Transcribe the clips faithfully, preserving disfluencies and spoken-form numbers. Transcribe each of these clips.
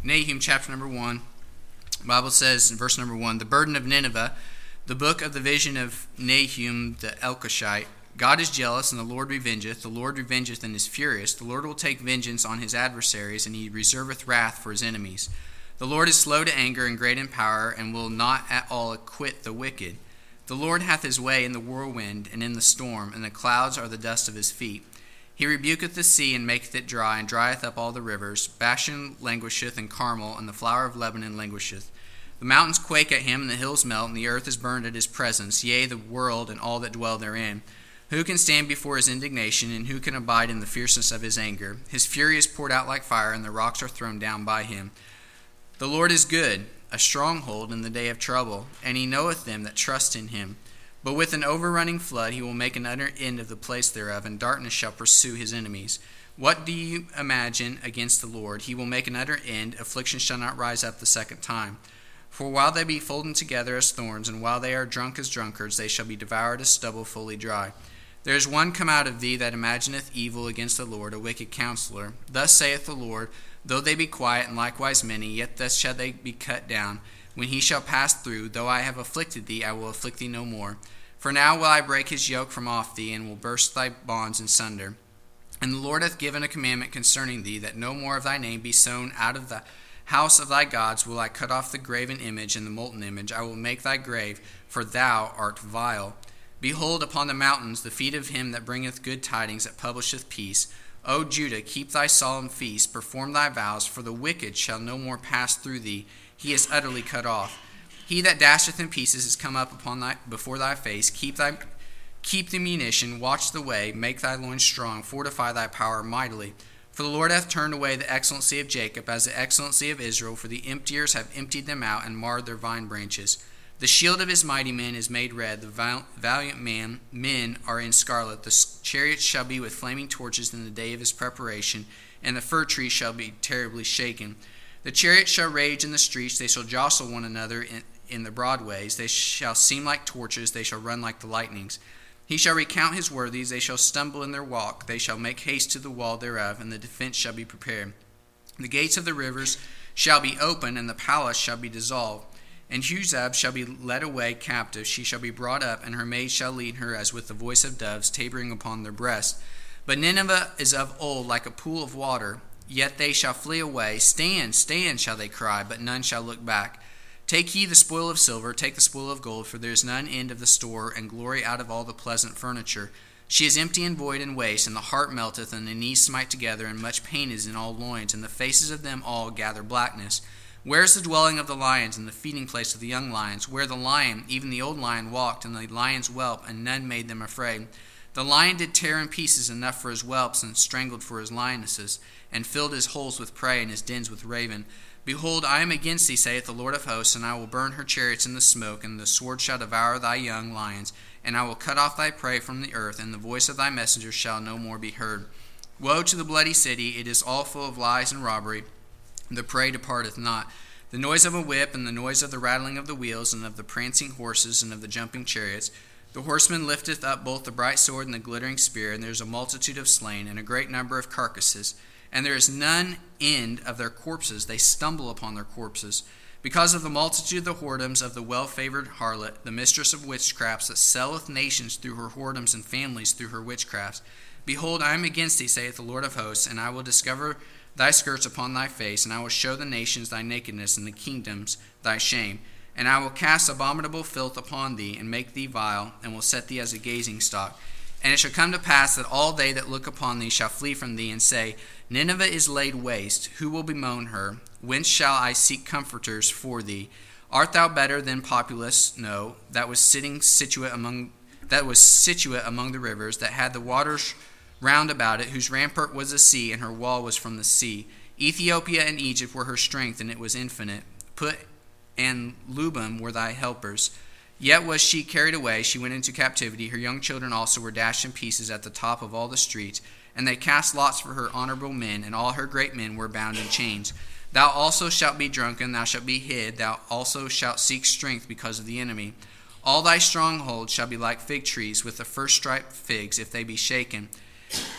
Nahum chapter number one. The Bible says in verse number one, the burden of Nineveh, the book of the vision of Nahum the Elkoshite. God is jealous, and the Lord revengeth. The Lord revengeth and is furious. The Lord will take vengeance on his adversaries, and he reserveth wrath for his enemies. The Lord is slow to anger and great in power, and will not at all acquit the wicked. The Lord hath his way in the whirlwind and in the storm, and the clouds are the dust of his feet. He rebuketh the sea, and maketh it dry, and drieth up all the rivers. Bashan languisheth, and Carmel, and the flower of Lebanon languisheth. The mountains quake at him, and the hills melt, and the earth is burned at his presence, yea, the world and all that dwell therein. Who can stand before his indignation, and who can abide in the fierceness of his anger? His fury is poured out like fire, and the rocks are thrown down by him. The Lord is good, a stronghold in the day of trouble, and he knoweth them that trust in him. But with an overrunning flood he will make an utter end of the place thereof, and darkness shall pursue his enemies. What do you imagine against the Lord? He will make an utter end. Affliction shall not rise up the second time. For while they be folden together as thorns, and while they are drunk as drunkards, they shall be devoured as stubble fully dry. There is one come out of thee that imagineth evil against the Lord, a wicked counselor. Thus saith the Lord, though they be quiet, and likewise many, yet thus shall they be cut down. When he shall pass through, though I have afflicted thee, I will afflict thee no more. For now will I break his yoke from off thee, and will burst thy bonds in sunder. And the Lord hath given a commandment concerning thee, that no more of thy name be sown out of the house of thy gods. Will I cut off the graven image and the molten image. I will make thy grave, for thou art vile. Behold, upon the mountains the feet of him that bringeth good tidings, that publisheth peace. O Judah, keep thy solemn feast, perform thy vows, for the wicked shall no more pass through thee. He is utterly cut off. He that dasheth in pieces is come up upon thy before thy face. Keep thy keep the munition, watch the way, make thy loins strong, fortify thy power mightily. For the Lord hath turned away the excellency of Jacob as the excellency of Israel, for the emptiers have emptied them out and marred their vine branches. The shield of his mighty men is made red, the valiant man men are in scarlet. The chariots shall be with flaming torches in the day of his preparation, and the fir tree shall be terribly shaken. The chariots shall rage in the streets, they shall jostle one another in, in the broad ways. They shall seem like torches, they shall run like the lightnings. He shall recount his worthies, they shall stumble in their walk. They shall make haste to the wall thereof, and the defense shall be prepared. The gates of the rivers shall be opened, and the palace shall be dissolved. And Huzab shall be led away captive, she shall be brought up, and her maids shall lead her as with the voice of doves, tabering upon their breasts. But Nineveh is of old like a pool of water, yet they shall flee away. Stand, stand, shall they cry, but none shall look back. Take ye the spoil of silver, take the spoil of gold, for there is none end of the store, and glory out of all the pleasant furniture. She is empty and void and waste, and the heart melteth, and the knees smite together, and much pain is in all loins, and the faces of them all gather blackness. Where is the dwelling of the lions, and the feeding place of the young lions? Where the lion, even the old lion, walked, and the lions whelp, and none made them afraid. The lion did tear in pieces enough for his whelps, and strangled for his lionesses, and filled his holes with prey, and his dens with raven. Behold, I am against thee, saith the Lord of hosts, and I will burn her chariots in the smoke, and the sword shall devour thy young lions, and I will cut off thy prey from the earth, and the voice of thy messengers shall no more be heard. Woe to the bloody city, it is all full of lies and robbery, the prey departeth not. The noise of a whip, and the noise of the rattling of the wheels, and of the prancing horses, and of the jumping chariots. The horseman lifteth up both the bright sword and the glittering spear, and there is a multitude of slain, and a great number of carcasses. And there is none end of their corpses, they stumble upon their corpses. Because of the multitude of the whoredoms of the well-favored harlot, the mistress of witchcrafts, that selleth nations through her whoredoms, and families through her witchcrafts. Behold, I am against thee, saith the Lord of hosts, and I will discover thy skirts upon thy face, and I will show the nations thy nakedness, and the kingdoms thy shame. And I will cast abominable filth upon thee, and make thee vile, and will set thee as a gazing stock. And it shall come to pass that all they that look upon thee shall flee from thee, and say, Nineveh is laid waste, who will bemoan her? Whence shall I seek comforters for thee? Art thou better than Populus? No, that was sitting situate among that was situate among the rivers, that had the waters round about it, whose rampart was the sea, and her wall was from the sea. Ethiopia and Egypt were her strength, and it was infinite. Put and Lubim were thy helpers. Yet was she carried away, she went into captivity. Her young children also were dashed in pieces at the top of all the streets. And they cast lots for her honorable men, and all her great men were bound in chains. Thou also shalt be drunken, thou shalt be hid, thou also shalt seek strength because of the enemy. All thy strongholds shall be like fig trees with the first striped figs, if they be shaken.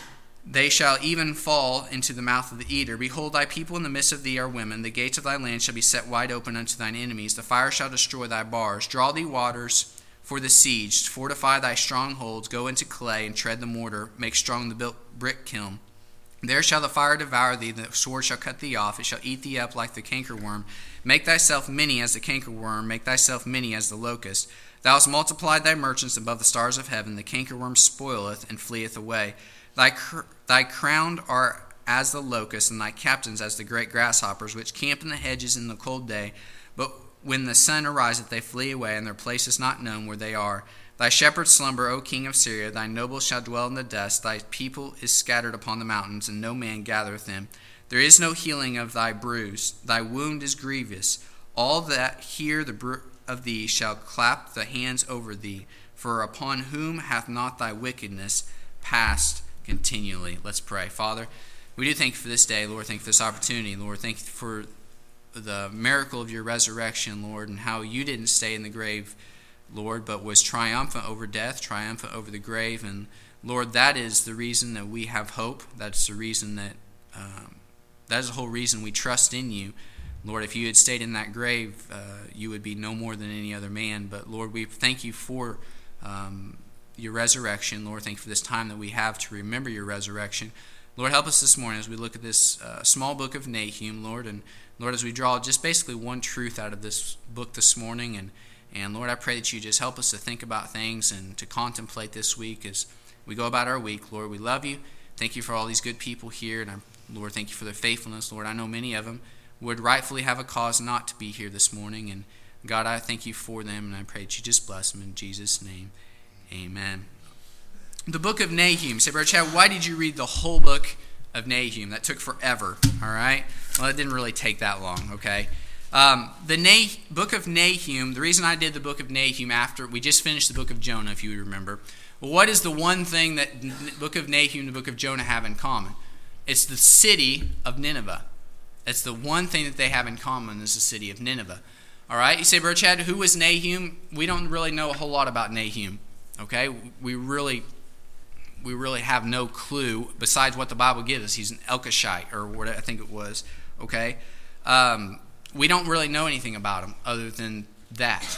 They shall even fall into the mouth of the eater. Behold, thy people in the midst of thee are women. The gates of thy land shall be set wide open unto thine enemies. The fire shall destroy thy bars. Draw thee waters for the siege. Fortify thy strongholds. Go into clay and tread the mortar. Make strong the built brick kiln. There shall the fire devour thee. The sword shall cut thee off. It shall eat thee up like the cankerworm. Make thyself many as the cankerworm. Make thyself many as the locust. Thou hast multiplied thy merchants above the stars of heaven. The cankerworm spoileth and fleeth away. Thy cr- thy crowned are as the locust, and thy captains as the great grasshoppers, which camp in the hedges in the cold day. But when the sun ariseth, they flee away, and their place is not known where they are. Thy shepherds slumber, O king of Syria. Thy nobles shall dwell in the dust. Thy people is scattered upon the mountains, and no man gathereth them. There is no healing of thy bruise. Thy wound is grievous. All that hear the bruise of thee shall clap the hands over thee. For upon whom hath not thy wickedness passed continually? Let's pray. Father, we do thank you for this day, Lord. Thank you for this opportunity, Lord. Thank you for the miracle of your resurrection, Lord, and how you didn't stay in the grave, Lord, but was triumphant over death, triumphant over the grave. And Lord, that is the reason that we have hope. That's the reason that um, that is the whole reason we trust in you. Lord, if you had stayed in that grave, uh, you would be no more than any other man. But Lord, we thank you for um, your resurrection. Lord, thank you for this time that we have to remember your resurrection. Lord, help us this morning as we look at this uh, small book of Nahum, Lord, and Lord, as we draw just basically one truth out of this book this morning, and, and Lord, I pray that you just help us to think about things and to contemplate this week as we go about our week. Lord, we love you. Thank you for all these good people here, and I, Lord, thank you for their faithfulness. Lord, I know many of them would rightfully have a cause not to be here this morning, and God, I thank you for them, and I pray that you just bless them in Jesus' name. Amen. The book of Nahum. Say, Brother Chad, why did you read the whole book of Nahum? That took forever, all right? Well, it didn't really take that long, okay? Um, the nah- book of Nahum, the reason I did the book of Nahum after, we just finished the book of Jonah, if you remember. Well, what is the one thing that the book of Nahum and the book of Jonah have in common? It's the city of Nineveh. It's the one thing that they have in common is the city of Nineveh. All right? You say, Brother Chad, who was Nahum? We don't really know a whole lot about Nahum. Okay, we really, we really have no clue besides what the Bible gives us. He's an Elkoshite, or what I think it was. Okay, um, we don't really know anything about him other than that.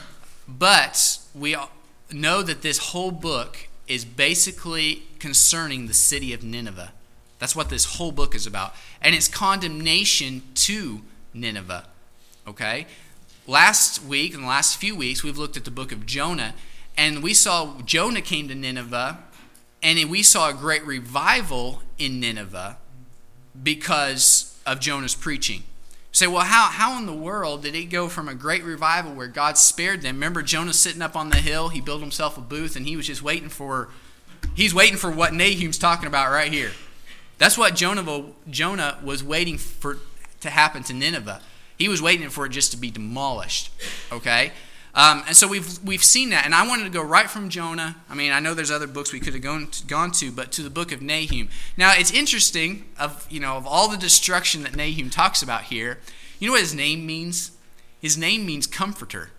But we know that this whole book is basically concerning the city of Nineveh. That's what this whole book is about, and it's condemnation to Nineveh. Okay, last week and the last few weeks we've looked at the book of Jonah. And we saw Jonah came to Nineveh, and we saw a great revival in Nineveh because of Jonah's preaching. You say, well, how, how in the world did it go from a great revival where God spared them? Remember Jonah sitting up on the hill, he built himself a booth, and he was just waiting for, he's waiting for what Nahum's talking about right here. That's what Jonah, Jonah was waiting for to happen to Nineveh. He was waiting for it just to be demolished, okay? Um, and so we've we've seen that, and I wanted to go right from Jonah. I mean, I know there's other books we could have gone to, gone to, but to the book of Nahum. Now, it's interesting of you know of all the destruction that Nahum talks about here. You know what his name means? His name means comforter.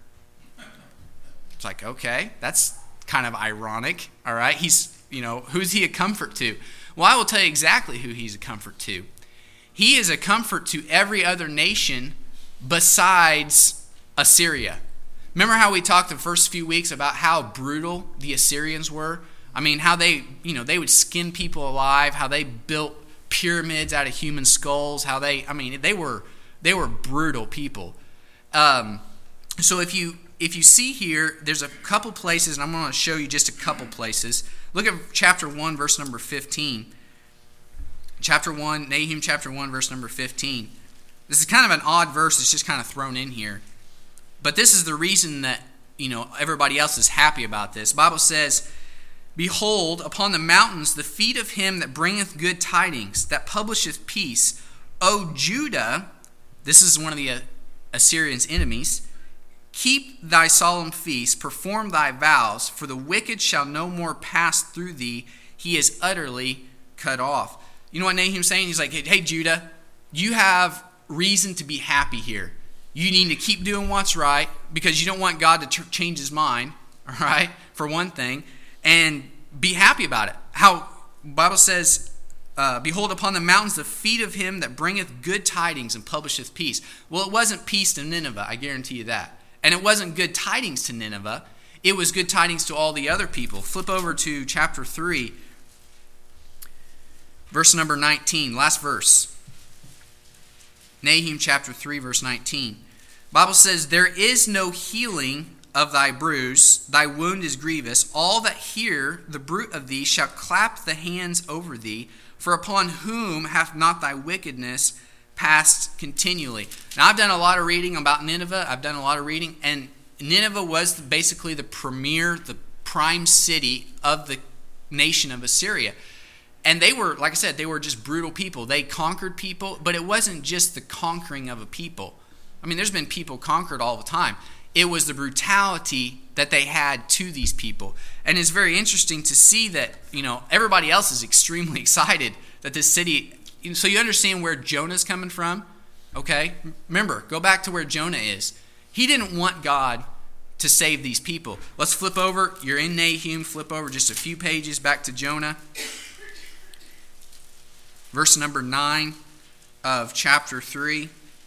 It's like, okay, that's kind of ironic. All right, he's you know who's he a comfort to? Well, I will tell you exactly who he's a comfort to. He is a comfort to every other nation besides Assyria. Remember how we talked the first few weeks about how brutal the Assyrians were? I mean, how they, you know, they would skin people alive, how they built pyramids out of human skulls, how they, I mean, they were they were brutal people. Um, so if you if you see here, there's a couple places, and I'm going to show you just a couple places. Look at chapter one, verse number fifteen. Chapter one, Nahum chapter one, verse number fifteen. This is kind of an odd verse. It's just kind of thrown in here. But this is the reason that, you know, everybody else is happy about this. The Bible says, behold, upon the mountains the feet of him that bringeth good tidings, that publisheth peace. O Judah, this is one of the Assyrians' enemies, keep thy solemn feasts, perform thy vows, for the wicked shall no more pass through thee. He is utterly cut off. You know what Nahum's saying? He's like, hey, hey Judah, you have reason to be happy here. You need to keep doing what's right because you don't want God to ch- change his mind, all right, for one thing, and be happy about it. How the Bible says uh, behold, upon the mountains the feet of him that bringeth good tidings and publisheth peace. Well, it wasn't peace to Nineveh, I guarantee you that. And it wasn't good tidings to Nineveh. It was good tidings to all the other people. Flip over to chapter three, verse number nineteen, last verse. Nahum chapter three, verse nineteen. Bible says, there is no healing of thy bruise, thy wound is grievous. All that hear the bruit of thee shall clap the hands over thee, for upon whom hath not thy wickedness passed continually. Now, I've done a lot of reading about Nineveh. I've done a lot of reading, and Nineveh was basically the premier, the prime city of the nation of Assyria. And they were, like I said, they were just brutal people. They conquered people, but it wasn't just the conquering of a people. I mean, there's been people conquered all the time. It was the brutality that they had to these people. And it's very interesting to see that, you know, everybody else is extremely excited that this city, so you understand where Jonah's coming from, okay? Remember, go back to where Jonah is. He didn't want God to save these people. Let's flip over. You're in Nahum. Flip over just a few pages back to Jonah. Verse number nine of chapter three.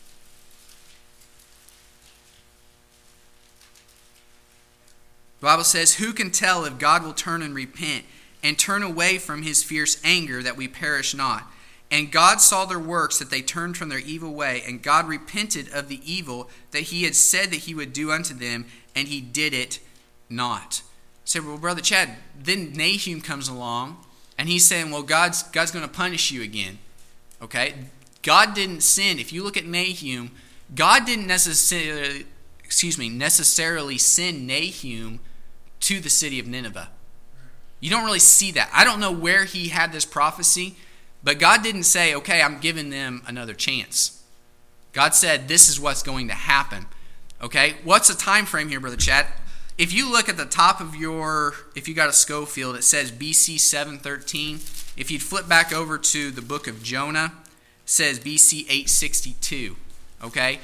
The Bible says, who can tell if God will turn and repent and turn away from his fierce anger that we perish not? And God saw their works, that they turned from their evil way, and God repented of the evil that he had said that he would do unto them, and he did it not. Say, well, Brother Chad, then Nahum comes along, and he's saying, well, God's, God's going to punish you again. Okay? God didn't sin. If you look at Nahum, God didn't necessarily, excuse me, necessarily send Nahum to the city of Nineveh. You don't really see that. I don't know where he had this prophecy, but God didn't say, okay, I'm giving them another chance. God said, this is what's going to happen. Okay? What's the time frame here, Brother Chad? If you look at the top of your, if you got a Schofield, it says B C seven thirteen. If you'd flip back over to the book of Jonah, it says B C eight sixty-two. Okay?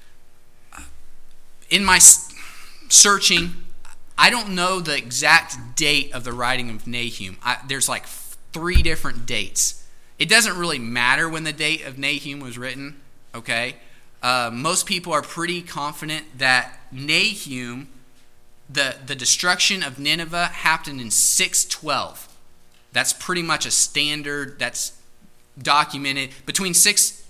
In my searching, I don't know the exact date of the writing of Nahum. I, there's like three different dates. It doesn't really matter when the date of Nahum was written. Okay? Uh, most people are pretty confident that Nahum, the, the destruction of Nineveh, happened in six twelve. That's pretty much a standard that's documented between six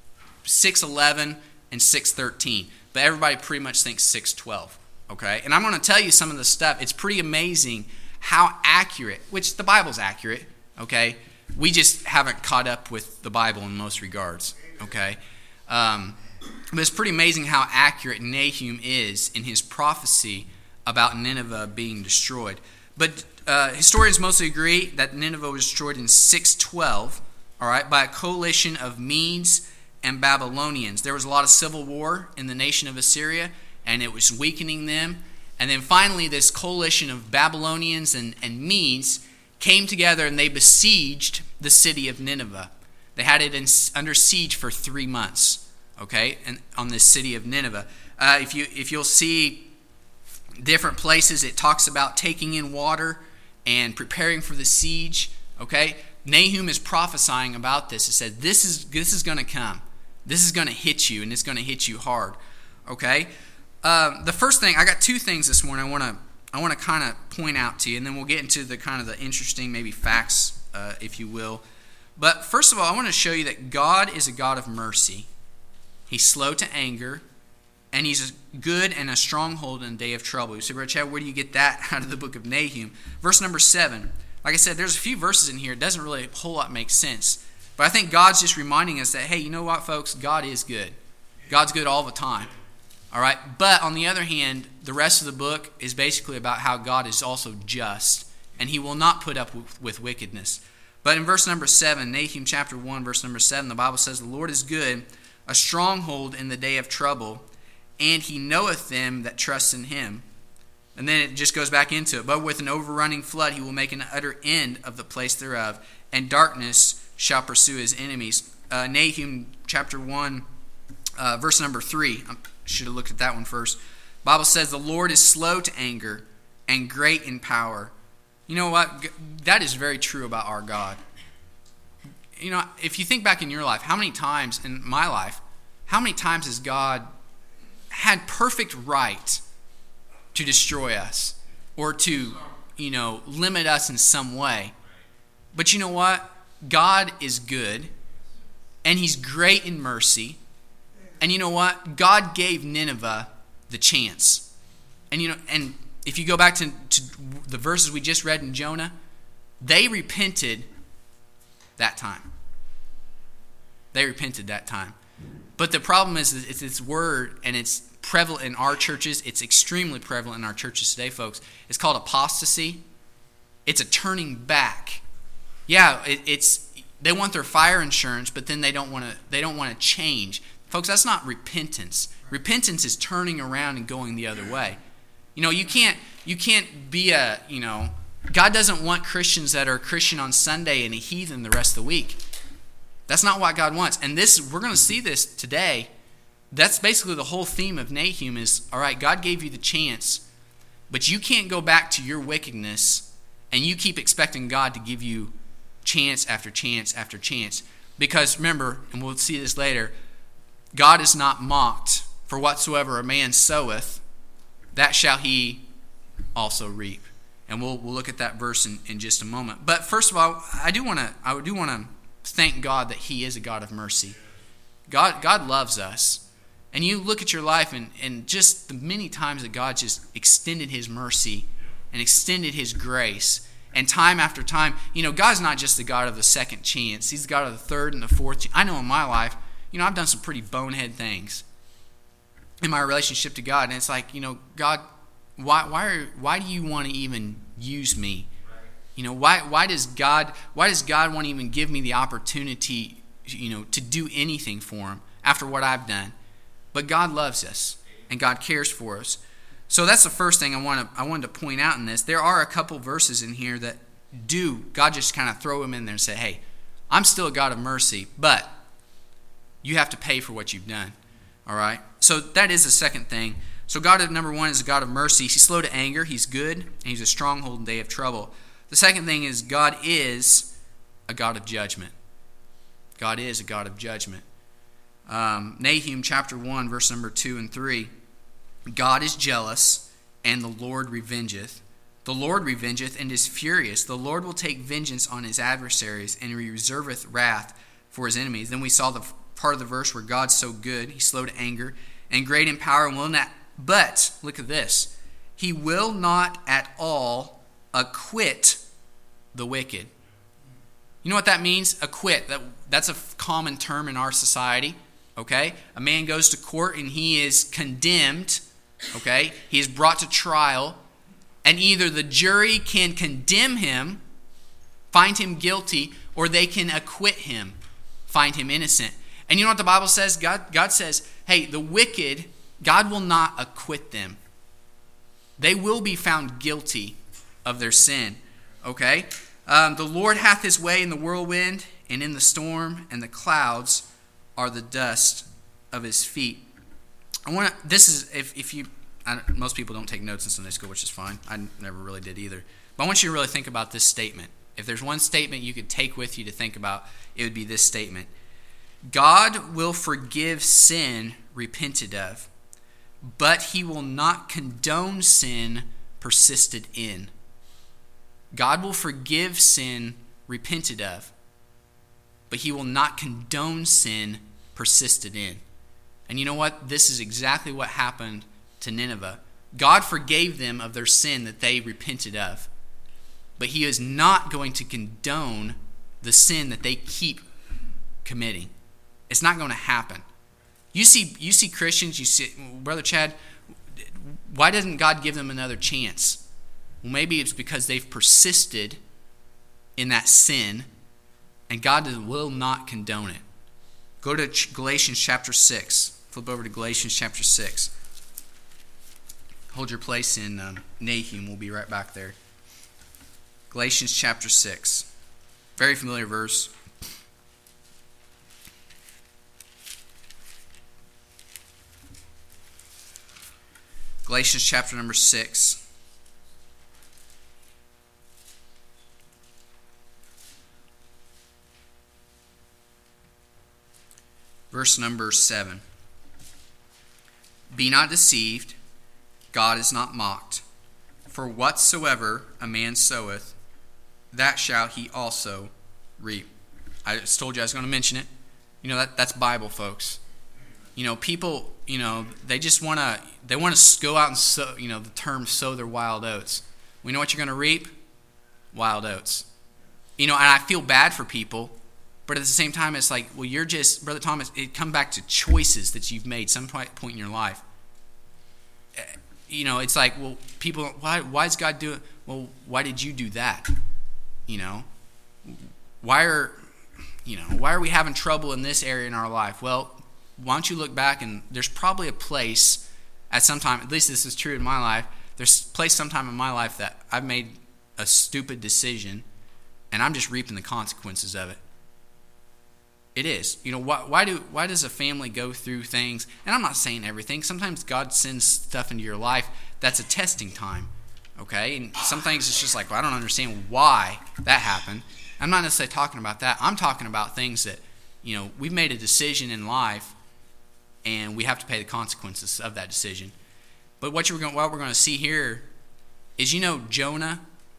eleven and six thirteen. But everybody pretty much thinks six twelve. Okay? And I'm going to tell you some of the stuff. It's pretty amazing how accurate, which the Bible's accurate, okay? We just haven't caught up with the Bible in most regards, okay? Um, but it's pretty amazing how accurate Nahum is in his prophecy about Nineveh being destroyed. But uh, historians mostly agree that Nineveh was destroyed in six twelve, all right, by a coalition of Medes and Babylonians. There was a lot of civil war in the nation of Assyria, and it was weakening them. And then finally, this coalition of Babylonians and, and Medes came together, and they besieged the city of Nineveh. They had it in, under siege for three months, okay, and on this city of Nineveh. Uh, if you if you'll see different places, it talks about taking in water and preparing for the siege. Okay, Nahum is prophesying about this. It said this is this is going to come. This is going to hit you, and it's going to hit you hard. Okay. Uh, the first thing, I got two things this morning I want to I want to kind of point out to you, and then we'll get into the kind of the interesting maybe facts, uh, if you will. But first of all, I want to show you that God is a God of mercy. He's slow to anger, and he's good and a stronghold in the day of trouble. You say, Brother Chad, where do you get that out of the book of Nahum? Verse number seven. Like I said, there's a few verses in here. It doesn't really a whole lot make sense. But I think God's just reminding us that, hey, you know what, folks? God is good. God's good all the time. All right, but on the other hand, the rest of the book is basically about how God is also just, and he will not put up with, with wickedness. But in verse number seven, Nahum chapter one, verse number seven, the Bible says, the Lord is good, a stronghold in the day of trouble, and he knoweth them that trust in him. And then it just goes back into it. But with an overrunning flood, he will make an utter end of the place thereof, and darkness shall pursue his enemies. Uh, Nahum chapter one, uh, verse number three. Should have looked at that one first. Bible says the Lord is slow to anger and great in power. You know what? That is very true about our God. you know, if you think back in your life, how many times in my life, how many times has God had perfect right to destroy us or to, you know, limit us in some way? But you know what? God is good, and he's great in mercy. And you know what? God gave Nineveh the chance. And you know, and if you go back to, to the verses we just read in Jonah, they repented that time. They repented that time. But the problem is it's this word, and it's prevalent in our churches. It's extremely prevalent in our churches today, folks. It's called apostasy. It's a turning back. Yeah, it, it's they want their fire insurance, but then they don't want to. They don't want to change, folks. That's not repentance. Repentance is turning around and going the other way. You know, you can't. You can't be a. You know, God doesn't want Christians that are Christian on Sunday and a heathen the rest of the week. That's not what God wants. And this, we're going to see this today. That's basically the whole theme of Nahum is, all right, God gave you the chance, but you can't go back to your wickedness and you keep expecting God to give you chance after chance after chance. Because remember, and we'll see this later, God is not mocked. For whatsoever a man soweth, that shall he also reap. And we'll we'll look at that verse in, in just a moment. But first of all, I do want to I do want to thank God that he is a God of mercy. God God loves us. And you look at your life and, and just the many times that God just extended his mercy and extended his grace. And time after time, you know, God's not just the God of the second chance. He's the God of the third and the fourth chance. I know in my life, you know, I've done some pretty bonehead things in my relationship to God. And it's like, you know, God, why why are, why do you want to even use me? You know, why why does God why does God want to even give me the opportunity, you know, to do anything for him after what I've done? But God loves us and God cares for us. So that's the first thing I want to I wanted to point out in this. There are a couple verses in here that do God just kind of throw them in there and say, "Hey, I'm still a God of mercy, but you have to pay for what you've done." All right? So that is the second thing. So God, number one, is a God of mercy. He's slow to anger. He's good, and he's a stronghold in day of trouble. The second thing is God is a God of judgment. God is a God of judgment. Um, Nahum chapter one, verse number two and three. God is jealous, and the Lord revengeth. The Lord revengeth and is furious. The Lord will take vengeance on his adversaries, and he reserveth wrath for his enemies. Then we saw the part of the verse where God's so good, he's slow to anger, and great in power, and will not. But, look at this, he will not at all acquit the wicked. You know what that means? Acquit. That, that's a common term in our society. Okay? A man goes to court and he is condemned. Okay? He is brought to trial. And either the jury can condemn him, find him guilty, or they can acquit him, find him innocent. And you know what the Bible says? God, God says, hey, the wicked, God will not acquit them. They will be found guilty of their sin. Okay? Um, the Lord hath his way in the whirlwind and in the storm, and the clouds are the dust of his feet. I want to. This is if if you. I don't, most people don't take notes in Sunday school, which is fine. I never really did either. But I want you to really think about this statement. If there's one statement you could take with you to think about, it would be this statement: God will forgive sin repented of, but he will not condone sin persisted in. God will forgive sin repented of, but he will not condone sin persisted in. And you know what? This is exactly what happened to Nineveh. God forgave them of their sin that they repented of, but he is not going to condone the sin that they keep committing. It's not going to happen. You see, you see Christians, you see, Brother Chad, why doesn't God give them another chance? Well, maybe it's because they've persisted in that sin, and God will not condone it. Go to Galatians chapter six. Flip over to Galatians chapter six. Hold your place in um, Nahum. We'll be right back there. Galatians chapter six. Very familiar verse. Galatians chapter number six. Verse number seven. Be not deceived, God is not mocked. For whatsoever a man soweth, that shall he also reap. I just told you I was going to mention it. You know, that that's Bible, folks. You know, people, you know, they just want to, they want to go out and sow, you know, the term sow their wild oats. We know what you're going to reap? Wild oats. You know, and I feel bad for people, but at the same time, it's like, well, you're just, Brother Thomas, it comes back to choices that you've made some point in your life. You know, it's like, well, people, why, why is God doing, well, why did you do that? You know, why are, you know, why are we having trouble in this area in our life? Well, why don't you look back, and there's probably a place at some time, at least this is true in my life, there's a place sometime in my life that I've made a stupid decision, and I'm just reaping the consequences of it. It is. You know, why, why do why does a family go through things? And I'm not saying everything. Sometimes God sends stuff into your life that's a testing time. Okay? And some things it's just like, well, I don't understand why that happened. I'm not necessarily talking about that. I'm talking about things that, you know, we've made a decision in life, and we have to pay the consequences of that decision. But what you're going, what we're going to see here is, you know, Jonah.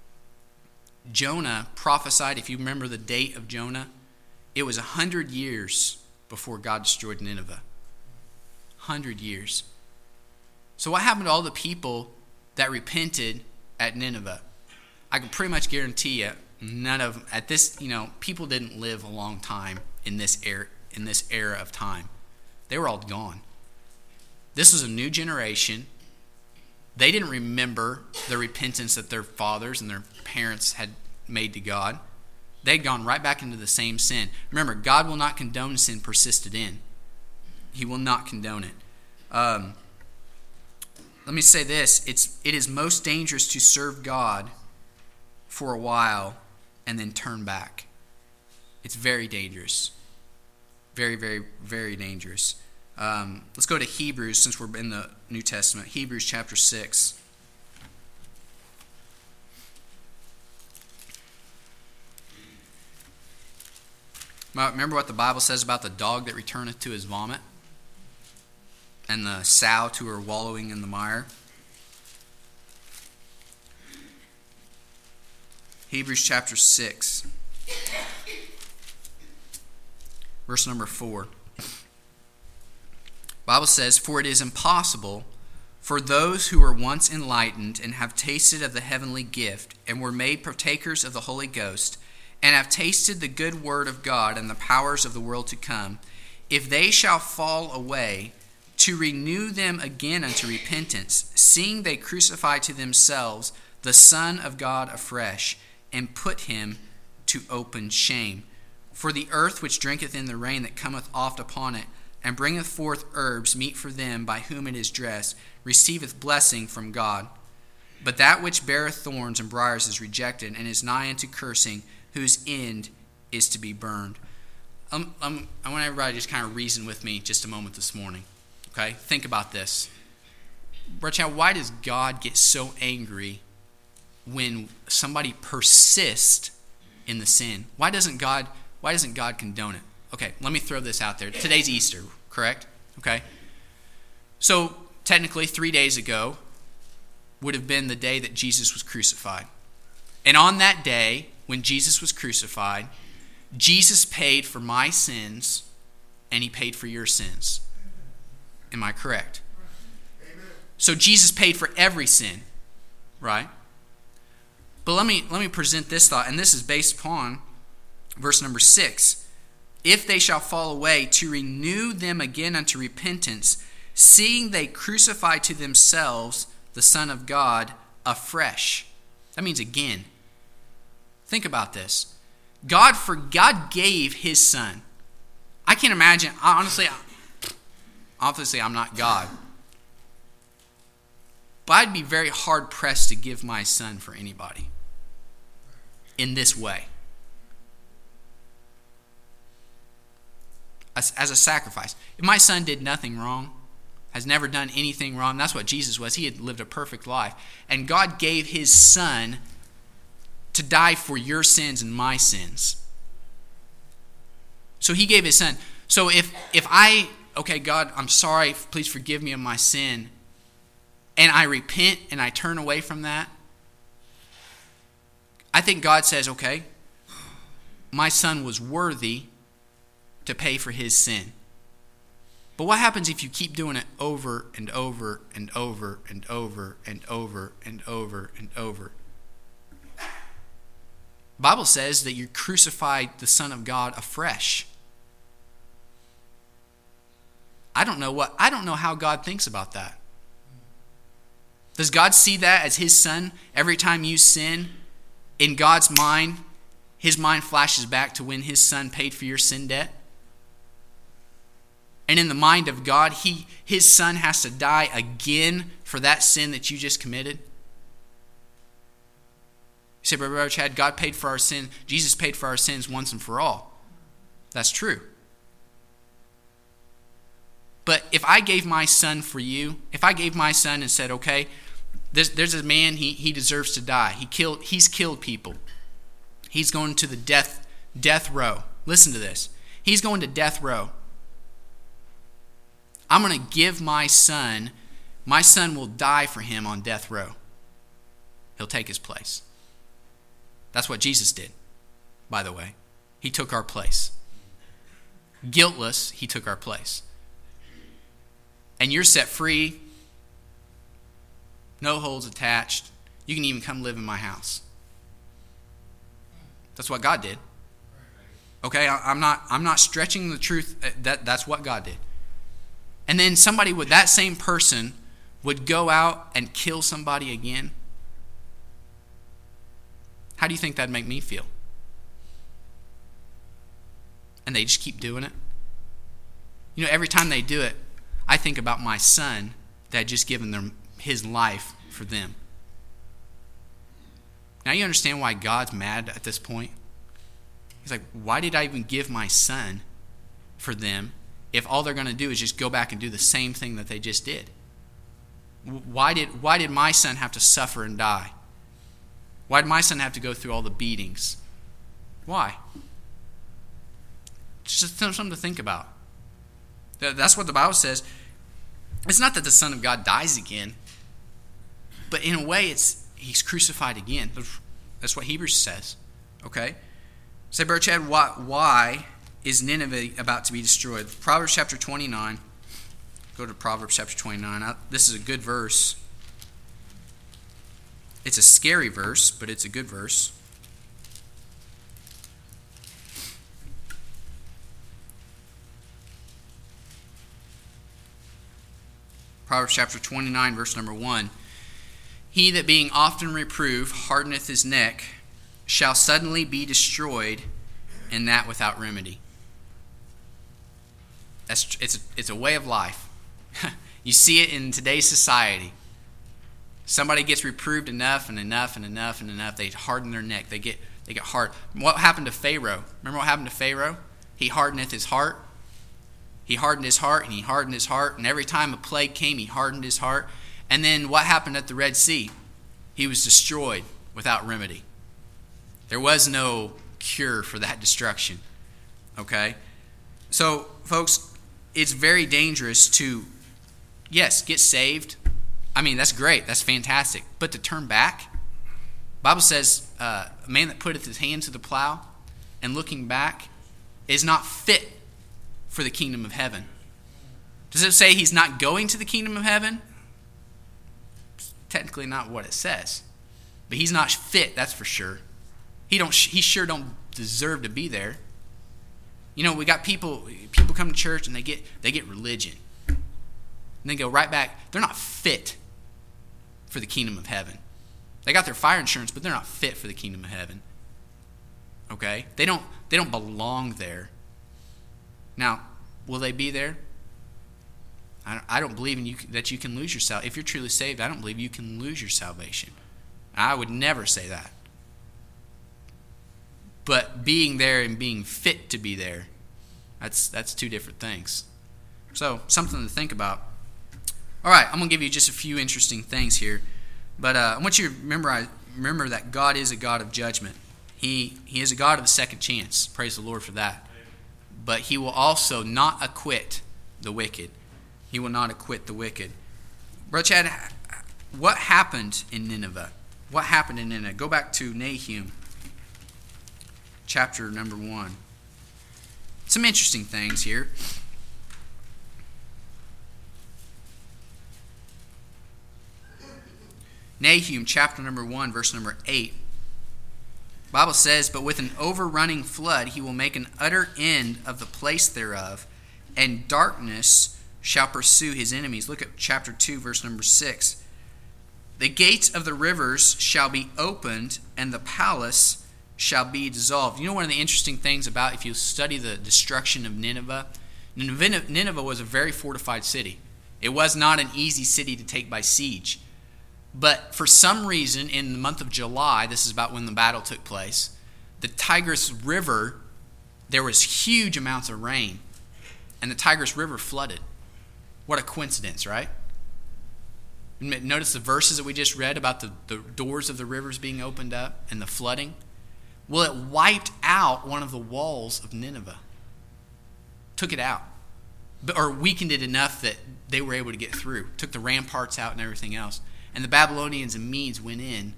Jonah prophesied. If you remember the date of Jonah, it was a hundred years before God destroyed Nineveh. Hundred years. So what happened to all the people that repented at Nineveh? I can pretty much guarantee you, none of them, at this, you know, people didn't live a long time in this era, in this era of time. They were all gone. This was a new generation. They didn't remember the repentance that their fathers and their parents had made to God. They'd gone right back into the same sin. Remember, God will not condone sin persisted in. He will not condone it. Um, let me say this. It's, it is most dangerous to serve God for a while and then turn back. It's very dangerous. Very, very, very dangerous. Um, let's go to Hebrews, since we're in the New Testament. Hebrews chapter six. Remember what the Bible says about the dog that returneth to his vomit? And the sow to her wallowing in the mire? Hebrews chapter six. Verse number four. The Bible says, For it is impossible for those who were once enlightened and have tasted of the heavenly gift and were made partakers of the Holy Ghost and have tasted the good word of God and the powers of the world to come, if they shall fall away, to renew them again unto repentance, seeing they crucify to themselves the Son of God afresh, and put him to open shame. For the earth which drinketh in the rain that cometh oft upon it, and bringeth forth herbs meet for them by whom it is dressed, receiveth blessing from God. But that which beareth thorns and briars is rejected, and is nigh unto cursing, whose end is to be burned. Um, um, I want everybody to just kind of reason with me just a moment this morning. Okay? Think about this. Brother Child, why does God get so angry when somebody persists in the sin? Why doesn't God, why doesn't God condone it? Okay, let me throw this out there. Today's Easter, correct? Okay. So, technically, three days ago would have been the day that Jesus was crucified. And on that day, when Jesus was crucified, Jesus paid for my sins, and he paid for your sins. Am I correct? So Jesus paid for every sin, right? But let me let me present this thought, and this is based upon verse number six. If they shall fall away, to renew them again unto repentance, seeing they crucify to themselves the Son of God afresh. That means again. Think about this. God for God gave his Son. I can't imagine, honestly, obviously I'm not God. But I'd be very hard pressed to give my son for anybody in this way. As, as a sacrifice. If my son did nothing wrong, has never done anything wrong, that's what Jesus was. He had lived a perfect life. And God gave his son to die for your sins and my sins. So he gave his son. So if if I, okay, God, I'm sorry, please forgive me of my sin, and I repent and I turn away from that, I think God says, okay, my son was worthy to pay for his sin. But what happens if you keep doing it over and over and over and over and over and over and over? The Bible says that you crucified the Son of God afresh. I don't know what I don't know how God thinks about that. Does God see that as his son? Every time you sin, in God's mind, his mind flashes back to when his son paid for your sin debt? And in the mind of God, he, his son has to die again for that sin that you just committed? You say, Brother Chad, God paid for our sin. Jesus paid for our sins once and for all. That's true. But if I gave my son for you, if I gave my son and said, okay, there's, there's a man, he, he deserves to die. He killed, he's killed people. He's going to the death, death row. Listen to this. He's going to death row. I'm going to give my son, my son will die for him on death row. He'll take his place. That's what Jesus did, by the way. He took our place. Guiltless, he took our place. And you're set free, no holds attached. You can even come live in my house. That's what God did. Okay, I'm not I'm not stretching the truth. That that's what God did. And then somebody would, that same person would go out and kill somebody again. How do you think that'd make me feel? And they just keep doing it. You know, every time they do it, I think about my son that had just given them his life for them. Now you understand why God's mad at this point? He's like, why did I even give my son for them if all they're going to do is just go back and do the same thing that they just did? Why did, why did my son have to suffer and die? Why did my son have to go through all the beatings? Why? It's just something to think about. That's what the Bible says. It's not that the Son of God dies again, but in a way, it's he's crucified again. That's what Hebrews says. Okay? Say, Brother Chad, why, why is Nineveh about to be destroyed? Proverbs chapter twenty-nine. Go to Proverbs chapter twenty-nine. This is a good verse. It's a scary verse, but it's a good verse. Proverbs chapter twenty-nine, verse number one. He that being often reproved hardeneth his neck shall suddenly be destroyed, and that without remedy. That's, it's, a, it's a way of life. You see it in today's society. Somebody gets reproved enough and enough and enough and enough, they harden their neck. They get they get hard. What happened to Pharaoh? Remember what happened to Pharaoh? He hardeneth his heart. He hardened his heart, and he hardened his heart, and every time a plague came, he hardened his heart. And then what happened at the Red Sea? He was destroyed without remedy. There was no cure for that destruction. Okay? So, folks, it's very dangerous to, yes, get saved. I mean, that's great. That's fantastic. But to turn back, the Bible says, uh, a man that putteth his hand to the plow and looking back is not fit for the kingdom of heaven. Does it say he's not going to the kingdom of heaven? It's technically not what it says. But he's not fit, that's for sure. He don't. He sure don't deserve to be there. You know, we got people. People come to church and they get they get religion, and they go right back. They're not fit for the kingdom of heaven. They got their fire insurance, but they're not fit for the kingdom of heaven. Okay, they don't. They don't belong there. Now, will they be there? I don't, I don't believe in you that you can lose your salvation. If you're truly saved, I don't believe you can lose your salvation. I would never say that. But being there and being fit to be there, that's that's two different things. So, something to think about. All right, I'm going to give you just a few interesting things here. But uh, I want you to remember, remember that God is a God of judgment. He, he is a God of a second chance. Praise the Lord for that. but he will also not acquit the wicked. He will not acquit the wicked. Brother Chad, what happened in Nineveh? What happened in Nineveh? Go back to Nahum, chapter number one. Some interesting things here. Nahum, chapter number one, verse number eight. The Bible says, "But with an overrunning flood he will make an utter end of the place thereof, and darkness shall pursue his enemies." Look at chapter two, verse number six. "The gates of the rivers shall be opened, and the palace shall be dissolved." You know, one of the interesting things about, if you study the destruction of Nineveh, Nineveh was a very fortified city. It was not an easy city to take by siege. But for some reason, in the month of July, this is about when the battle took place, the Tigris River, there was huge amounts of rain, and the Tigris River flooded. What a coincidence, right? Notice the verses that we just read about the, the doors of the rivers being opened up and the flooding. Well, it wiped out one of the walls of Nineveh. Took it out. Or weakened it enough that they were able to get through. Took the ramparts out and everything else. And the Babylonians and Medes went in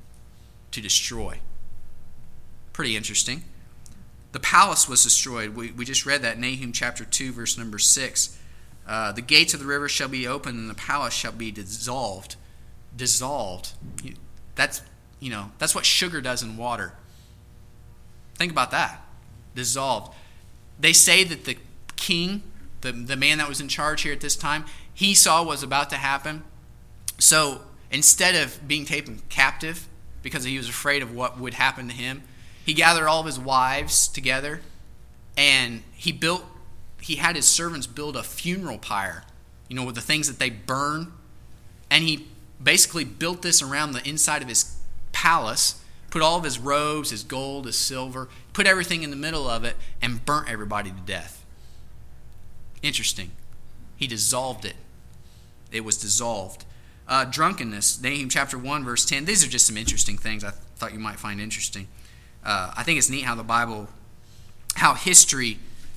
to destroy. Pretty interesting. The palace was destroyed. We, we just read that, Nahum chapter two, verse number six. Uh, the gates of the river shall be opened, and the palace shall be dissolved. Dissolved. That's, you know, that's what sugar does in water. Think about that. Dissolved. They say that the king, the, the man that was in charge here at this time, he saw what was about to happen. So instead of being taken captive because he was afraid of what would happen to him, he gathered all of his wives together, and he built, he had his servants build a funeral pyre, you know, with the things that they burn. And he basically built this around the inside of his palace, put all of his robes, his gold, his silver, put everything in the middle of it, and burnt everybody to death. Interesting. He dissolved it. It was dissolved. Uh, drunkenness, Nahum chapter one, verse ten. These are just some interesting things I th- thought you might find interesting. Uh, I think it's neat how the Bible, how history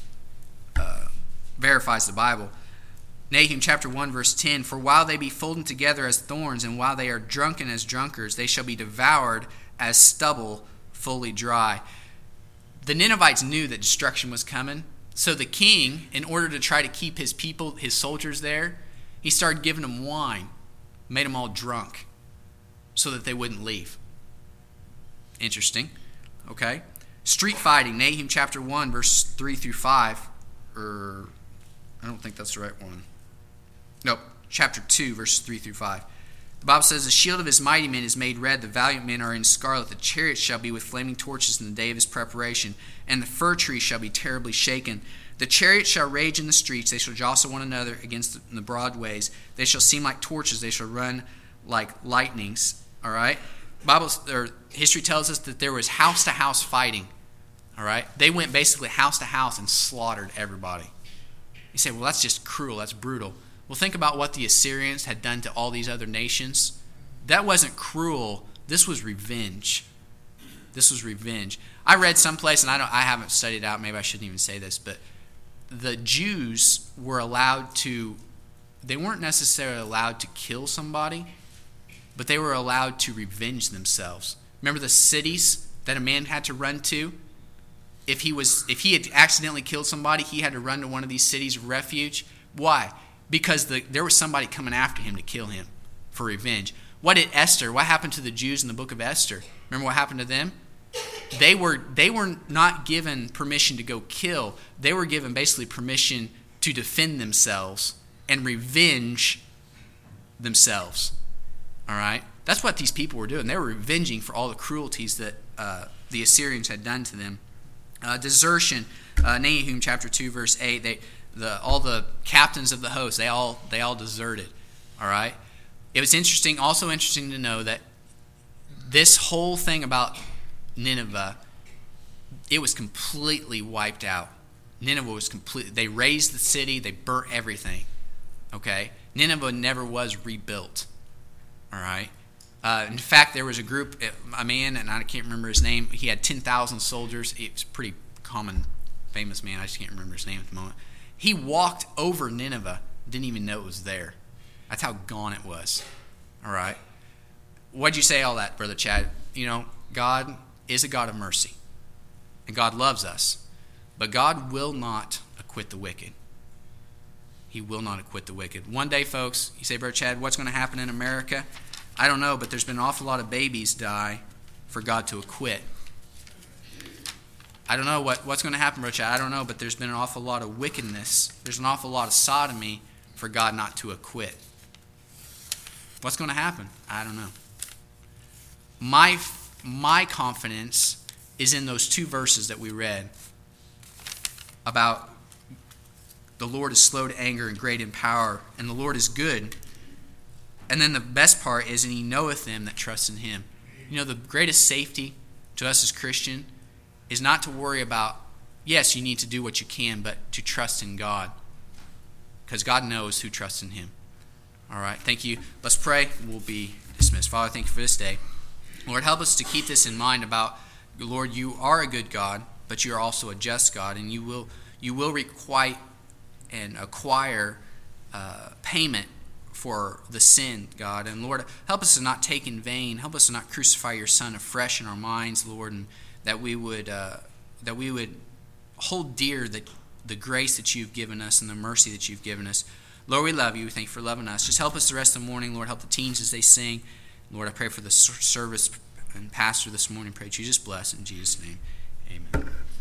uh, verifies the Bible. Nahum chapter one, verse ten. "For while they be folden together as thorns, and while they are drunken as drunkards, they shall be devoured as stubble fully dry." The Ninevites knew that destruction was coming. So the king, in order to try to keep his people, his soldiers there, he started giving them wine. Made them all drunk so that they wouldn't leave. Interesting. Okay. Street fighting, Nahum chapter one, verse three through five. Or, I don't think that's the right one. Nope. Chapter two, verses three through five. The Bible says, "The shield of his mighty men is made red. The valiant men are in scarlet. The chariots shall be with flaming torches in the day of his preparation. And the fir tree shall be terribly shaken. The chariots shall rage in the streets. They shall jostle one another against the broad ways. They shall seem like torches. They shall run like lightnings." All right? Bible or history tells us that there was house-to-house fighting. All right? They went basically house to house and slaughtered everybody. You say, well, that's just cruel. That's brutal. Well, think about what the Assyrians had done to all these other nations. That wasn't cruel. This was revenge. This was revenge. I read someplace, and I don't. I haven't studied it out. Maybe I shouldn't even say this, but the Jews were allowed to, they weren't necessarily allowed to kill somebody, but they were allowed to revenge themselves. Remember the cities that a man had to run to? If he was, if he had accidentally killed somebody, he had to run to one of these cities of refuge. Why? Because the, there was somebody coming after him to kill him for revenge. What did Esther, what happened to the Jews in the book of Esther? Remember what happened to them? They were they were not given permission to go kill. They were given basically permission to defend themselves and revenge themselves. All right? That's what these people were doing. They were revenging for all the cruelties that uh, the Assyrians had done to them. Uh, desertion, uh, Nahum chapter two, verse eight. They the all the captains of the host, they all they all deserted. All right? It was interesting, also interesting to know that this whole thing about Nineveh, it was completely wiped out. Nineveh was complete. They razed the city. They burnt everything. Okay? Nineveh never was rebuilt. All right? Uh, in fact, there was a group, a man, and I can't remember his name. He had ten thousand soldiers. It was a pretty common famous man. I just can't remember his name at the moment. He walked over Nineveh, didn't even know it was there. That's how gone it was. All right. What'd you say all that, Brother Chad? You know, God is a God of mercy. And God loves us. But God will not acquit the wicked. He will not acquit the wicked. One day, folks, you say, Brother Chad, what's going to happen in America? I don't know, but there's been an awful lot of babies die for God to acquit. I don't know what, what's going to happen, Brother Chad. I don't know, but there's been an awful lot of wickedness. There's an awful lot of sodomy for God not to acquit. What's going to happen? I don't know. My, my confidence is in those two verses that we read about the Lord is slow to anger and great in power, and the Lord is good. And then the best part is, and he knoweth them that trust in him. You know, the greatest safety to us as Christian is not to worry about, yes, you need to do what you can, but to trust in God. Because God knows who trusts in him. All right, thank you. Let's pray. We'll be dismissed. Father, thank you for this day. Lord, help us to keep this in mind about, Lord, you are a good God, but you are also a just God, and you will you will requite and acquire uh, payment for the sin, God. And Lord, help us to not take in vain. Help us to not crucify your Son afresh in our minds, Lord, and that we would uh, that we would hold dear the the grace that you've given us and the mercy that you've given us. Lord, we love you. Thank you for loving us. Just help us the rest of the morning, Lord. Help the teens as they sing. Lord, I pray for the service and pastor this morning. Pray Jesus bless in Jesus' name. Amen.